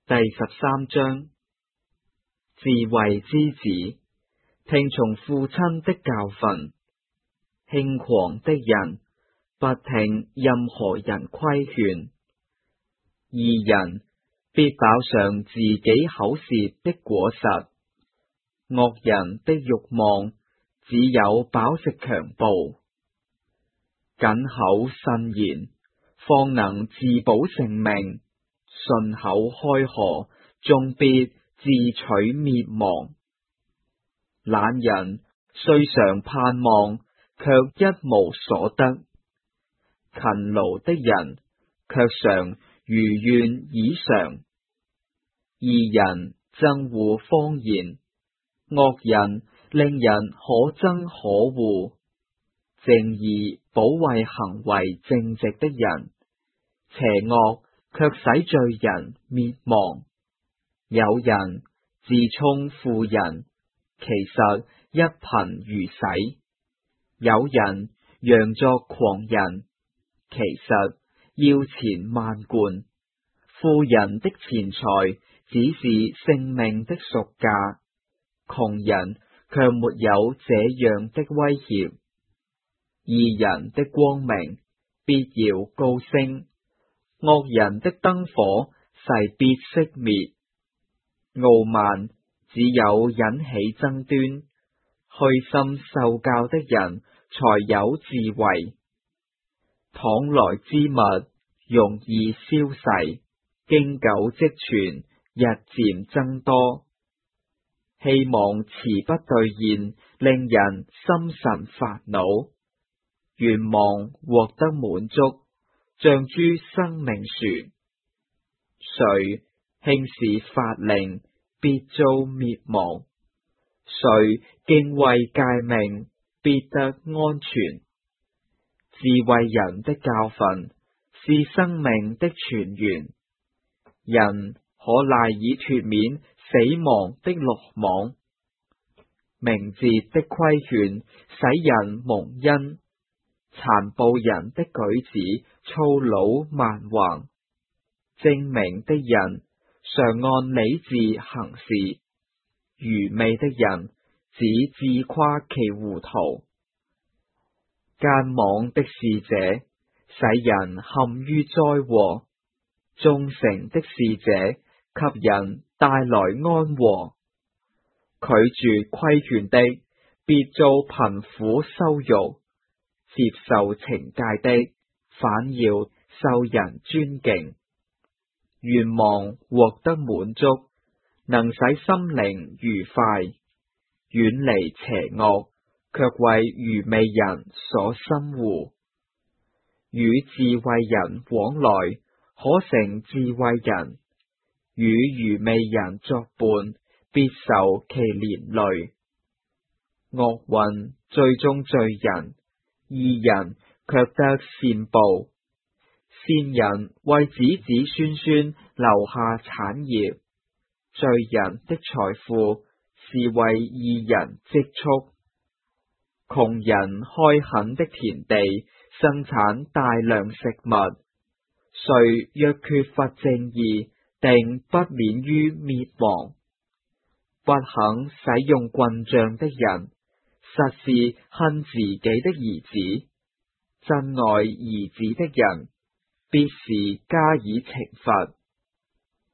第13章，智慧之子，聽從父親的教訓。輕狂的人不聽任何人規勸，義人必飽嘗自己口舌的果實。惡人的慾望只有飽食強暴，謹口慎言，方能自保性命。順口開河，終必自取滅亡。懶人雖常盼望，卻一無所得；勤勞的人卻常如願以償。義人憎惡謊言，惡人令人可憎可惡。正義保衛行為正直的人，邪惡卻使罪人滅亡。有人自充富人，其實一貧如洗；有人佯作狂人，其實腰纏萬貫。富人的錢財只是性命的贖價，窮人卻沒有這樣的威脅。義人的光明必要高升，惡人的燈火勢必熄滅。傲慢只有引起爭端，虛心受教的人才有智慧。倘來之物容易消逝，經久積存，日漸增多。希望遲不兌現，令人心神煩惱。願望獲得滿足，像株生命樹。誰輕視法令，必遭滅亡；誰敬畏誡命，必得安全。智慧人的教訓是生命的泉源，人可賴以脫免死亡的羅網。明哲的規勸使人蒙恩，殘暴人的舉止粗魯蠻橫。精明的人常按理智行事，愚昧的人只自誇其糊塗。奸妄的使者使人陷於災禍，忠誠的使者給人帶來安和。拒絕規勸的必遭貧苦羞辱，接受懲戒的反要受人尊敬。願望獲得滿足，能使心靈愉快；遠離邪惡，卻為愚昧人所深惡。與智慧人往來，可成智慧人；與愚昧人作伴，必受其連累。惡運最終罪人，義人卻得善報。善人為子子孫孫留下產業，罪人的財富是為義人積蓄。窮人開墾的田地生產大量食物，誰若缺乏正義，定不免於滅亡。不肯使用棍杖的人，實是恨自己的兒子；珍愛兒子的人，必是加以懲罰。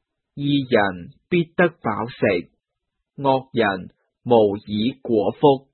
義人必得飽食，惡人無以果腹。